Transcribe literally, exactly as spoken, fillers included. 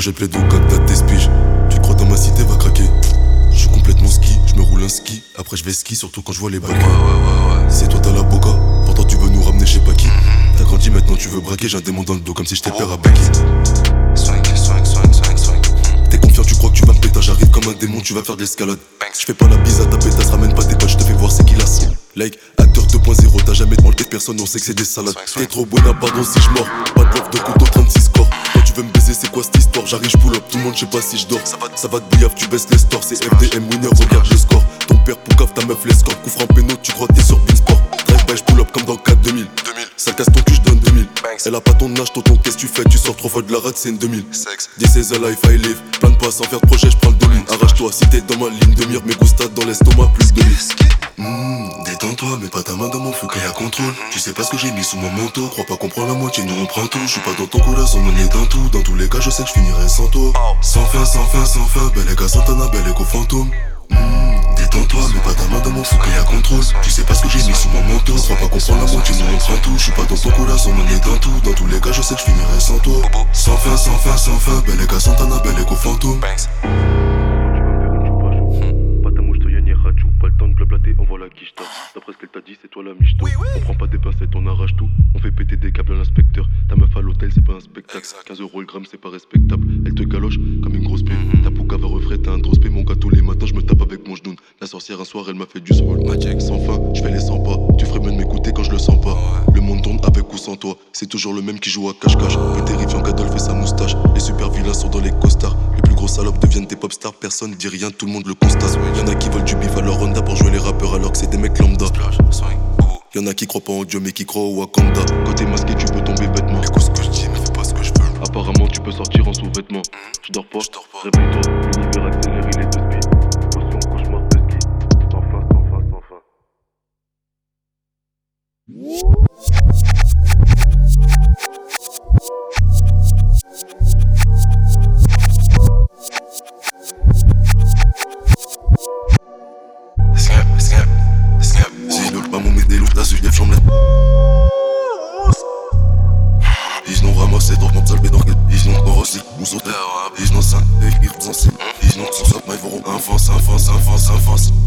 Moi j'ai le plaid au cac, date tes spiges. Tu crois dans ma cité, va craquer. Je suis complètement ski, je me roule un ski. Après je vais ski, surtout quand je vois les bagues. Ouais, ouais, ouais, ouais. C'est toi t'as la boca, pourtant tu veux nous ramener je sais pas qui. Mm-hmm. T'as grandi maintenant tu veux braquer, j'ai un démon dans le dos comme si j'étais oh, père à Becky. Swing, swing, swing, swing, swing. T'es confiant, tu crois que tu vas me péter, j'arrive comme un démon, tu vas faire de l'escalade. Je fais pas la bise à ta pétasse, ramène pas tes potes, je te fais voir c'est qui la son. Like, acteur deux point zéro, t'as jamais demandé personne, on sait que c'est des salades. T'es trop bonne, pardon si j'mors. Pas de love de couteau, trente-six scores. Quand tu veux me baiser, c'est quoi cette histoire? J'arrive, j'pull up, tout le monde, je sais pas si j'dors. Ça va, ça va te bouillave, tu baisses les stores. C'est F D M winner, regarde le score. Ton père poucave, ta meuf l'escorte. Coup franc péno, tu crois t'es sur Beansport. Drive by, j'pull up comme dans quatre deux mille. Ça casse ton cul, j'donne deux mille. Elle a pas ton âge, tonton, qu'est-ce que tu fais? Tu sors trois fois de la rate, c'est une deux mille. This is a life I live. Plein de pas sans faire de projet, j'prends le demi. Arrache-toi si t'es dans ma ligne de mire. Mes gustas dans l'estomac, plus de mille. Mmh, détends-toi, mets pas ta main dans mon feu qu'il y a contrôle. Tu sais pas ce que j'ai mis sous mon manteau. Crois pas qu'on prend la moitié, nous on prend tout. Je suis pas dans ton coup là, sans monnaie dans tout. Dans tous les cas, je sais que je finirai sans toi. Sans fin, sans fin, sans fin. Belle éga Santana, belle égo fantôme. Mmh, détends-toi, mets pas ta main dans mon feu qu'il y a contrôle. Tu sais pas ce que j'ai mis sous mon manteau. Crois pas qu'on prend la moitié, nous on prend tout. Je suis pas dans ton coup là, sans monnaie dans tout. Dans tous les cas, je sais que je finirai sans toi. Sans fin, sans fin, sans fin. Belle éga Santana, belle égo fantôme. Envoie la quicheta. D'après ce qu'elle t'a dit, c'est toi la michto. Oui, oui. On prend pas des pincettes, on arrache tout. On fait péter des câbles à l'inspecteur. Ta meuf à l'hôtel, c'est pas un spectacle. Exact. quinze euros le gramme, c'est pas respectable. Elle te galoche comme une grosse pée. Mm-hmm. Ta pouca va refrais, t'as un drospé. Mon gars, tous les matins, je me tape avec mon genoun. La sorcière, un soir, elle m'a fait du sword. Sans fin, je fais les cent pas. Tu ferais mieux de m'écouter quand je le sens pas. Ouais. Le monde tourne avec ou sans toi. C'est toujours le même qui joue à cache-cache. Plus terrifiant qu'Adolphe et sa moustache. Les super vilains sont dans les costards. Les plus gros salopes deviennent des pop stars. Personne dit rien, tout le monde le constate. Y'en a qui veulent du bif à leur Honda pour jouer les rappeurs alors que c'est des mecs lambda. Y'en a qui croient pas en Dieu mais qui croient au Wakanda. Quand t'es masqué tu peux tomber bêtement. Écoute ce que je dis mais fais pas ce que je veux. Apparemment tu peux sortir en sous-vêtements. mmh. Je dors pas, pas. Réveille-toi, l'univers accélère, il est de speed. Potion, cauchemar de ski. Sans fin, sans fin, sans fin. Ils n'ont ramassé trop de salbé dans le ils n'ont pas reçu, ou sauté, ils n'ont cinq, et ils n'ont cinq, ils n'ont sans ça, mais ils vont enfance, enfance, enfance, enfance.